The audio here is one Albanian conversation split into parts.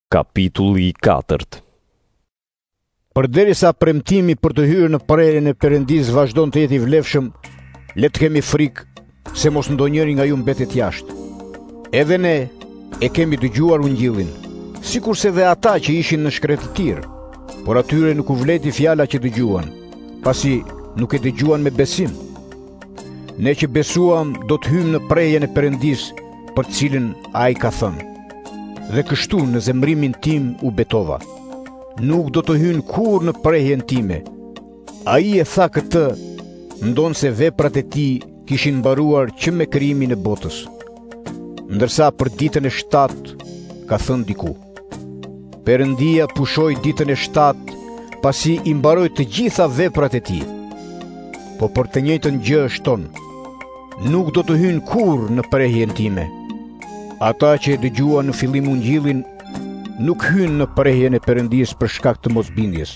Kapitulli 4. Përderisa premtimi për të hyrë në prerjen e Perëndisë vazhdon të jetë i vlefshëm, le të kemi frikë se mos ndonjëri nga ju mbetet jashtë. Edhe ne e kemi dëgjuar ungjillin, sikurse dhe ata që ishin në shkretë të tir, por atyre nuk u vleti fjala që dëgjuan, pasi nuk e dëgjuan me besim. Ne që besuam do të hymë në prerjen e Perëndisë, për cilën ai ka thënë: dhe kështu në zemrimin tim u betova. Nuk do të hynë kur në prehjen time. Ai e tha këtë, ndonë se veprat e tij kishin mbaruar që me krijimin e botës. Ndërsa për ditën e 7 ka thënë diku: Perëndia pushoi ditën e 7 pasi i mbaroi të gjitha veprat e tij. Po për të njëjtën gjë shton: nuk do të hynë kur në prehjen time. Ata që e dëgjuan në fillim ungjillin nuk hynë në prehjen e Perëndisë për shkak të mosbindjes.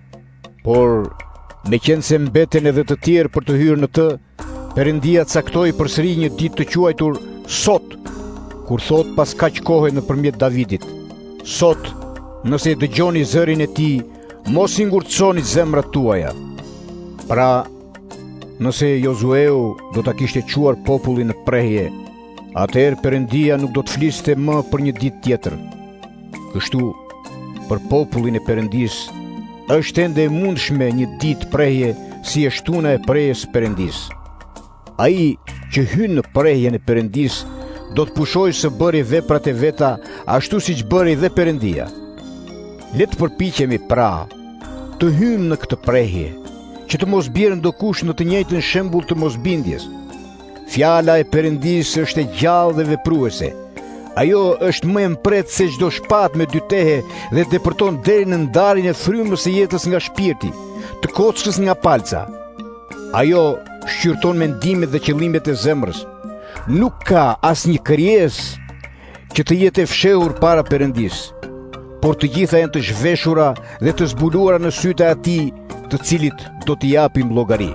Por meqense se mbeten edhe të tjerë për të hyrë në të, Perëndia caktoi përsëri një ditë të quajtur sot, kur thot pas kaq kohe nëpërmjet Davidit: sot, nëse e dëgjoni zërin e tij, mos i ngurtësoni zemrat tuaja. Pra, nëse Jozueu do ta kishte quar popullin në prehje, atëherë Perëndia nuk do të fliste më për një ditë tjetër. Kështu, për popullin e Perëndisë, është ende e mundshme një ditë prehje si e shtuna e prehjes Perëndisë. Ai që hyn në prehjen e Perëndisë do të pushojë së bëri veprat e veta ashtu siç bëri dhe Perëndia. Le të përpiqemi pra të hymë në këtë prehje, që të mos bjerë ndokush në të njëjtën shembull të mosbindjes. Fjala e Perëndisë është e gjallë dhe vepruese. Ajo është më e mpret se çdo shpatë me dy tehe dhe depërton deri në ndarjen e frymës së jetës nga shpirti, të kockës nga palca. Ajo shqyrton mendimet dhe qëllimet e zemrës. Nuk ka asnjë krijesë që të jetë e fshehur para Perëndisë, por të gjitha janë të zhveshura dhe të zbuluara në sytë e Atij, të cilit do t'i japim llogari.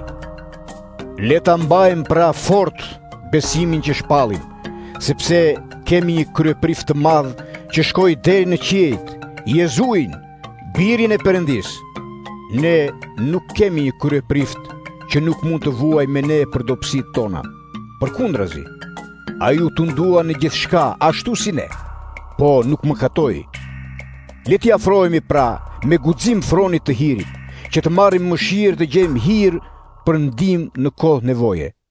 Le ta mbajmë pra fort besimin që shpallim, sepse kemi një kryeprift të madh që shkoi deri në qiejt, Jezuin, birin e Perëndisë. Ne nuk kemi një kryeprift që nuk mund të vuajë me ne për dobësitë tona. Përkundrazi, ai u tundua në gjithçka ashtu si ne, po nuk mëkatoi. Le t'i afrohemi pra me guxim fronit të hirit, që të marrim mëshirë dhe gjejmë hir për ndihmë në kohë nevoje.